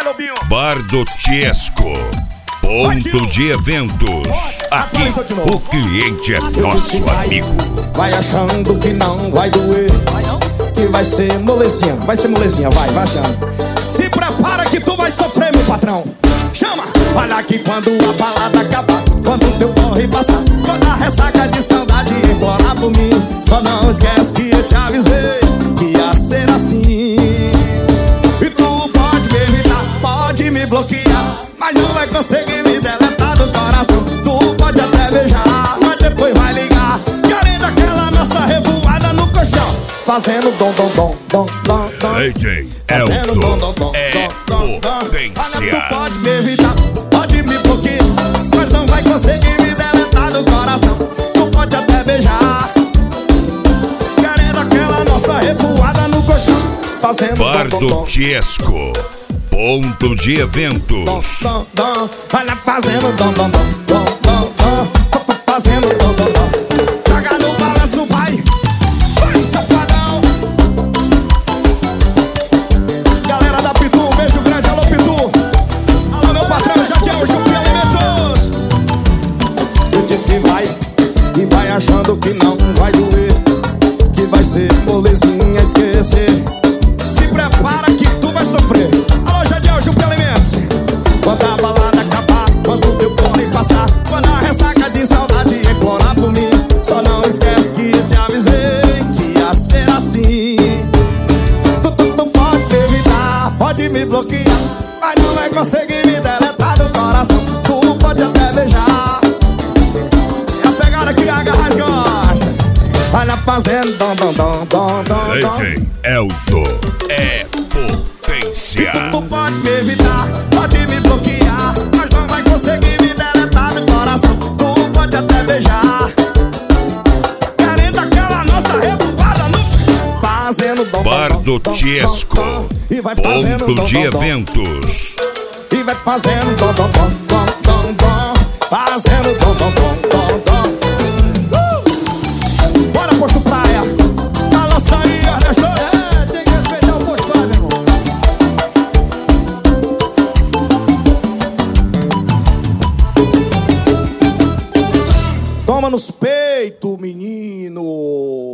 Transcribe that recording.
Lobinho. Bar do Tiesco. Ponto de eventos. Aqui o cliente é nosso amigo. Vai achando que não vai doer, que vai ser molezinha, vai achando. Se prepara que tu vai sofrer, meu patrão. Chama! Olha que quando a balada acabar, quando o teu corre passar, quando a ressaca de saudade implorar por mim, só não esquece que eu te avisei que ia ser assim. E tu pode me evitar, pode me bloquear, mas não vai conseguir me deletar do coração. Tu pode até beijar, mas depois vai ligar, querendo aquela nossa revoada no colchão, fazendo dom, dom, dom, dom, dom, dom. DJ Fazendo dom, dom, dom, é dom, dom, dom. potência. Olha, tu pode me evitar, pode me bloquear, mas não vai conseguir me deletar do coração. Tu pode até beijar, querendo aquela nossa revoada no colchão, fazendo Bar dom, dom, do dom. Tiesco. Ponto de eventos. Dom, dom, olha, fazendo dom, dom, dom, dom, dom, dom. Fazendo dom, dom, dom. Joga no balanço, vai, vai, safadão. Galera da Pitu, um beijo grande, alô Pitu. Alô meu patrão, Jadiel, Jupi Alimentos. Eu disse vai, e vai achando que não vai doer, que vai ser molezinha esquecer. Se prepara que tu vai sofrer. Alô Jadiel, Jupi Alimentos. Quando a balada acabar, quando o teu corre passar, quando a ressaca de saudade implorar por mim, só não esquece que eu te avisei que ia ser assim. Tu pode me evitar, pode me bloquear, mas não vai conseguir me deletar do coração. Tu pode até beijar, é a pegada que a Garras gosta. Olha, fazendo dom, dom, dom, dom, dom, dom. DJ Elzo é potência. Tu pode me evitar, pode me bloquear, mas não vai conseguir me deletar do coração. Tu pode até beijar, querendo aquela nossa revoada no... Fazendo dom, Bar dom, do dom, Tiesco. dom, dom. E vai fazendo Ponto dom, de dom, dom. eventos. E vai fazendo dom, dom, dom, dom, dom, dom. Fazendo dom, dom, dom, dom, dom. Bora, Posto Praia. Balança aí, Ernesto. Tem que respeitar o posto lá, meu irmão. Toma nos peitos, menino.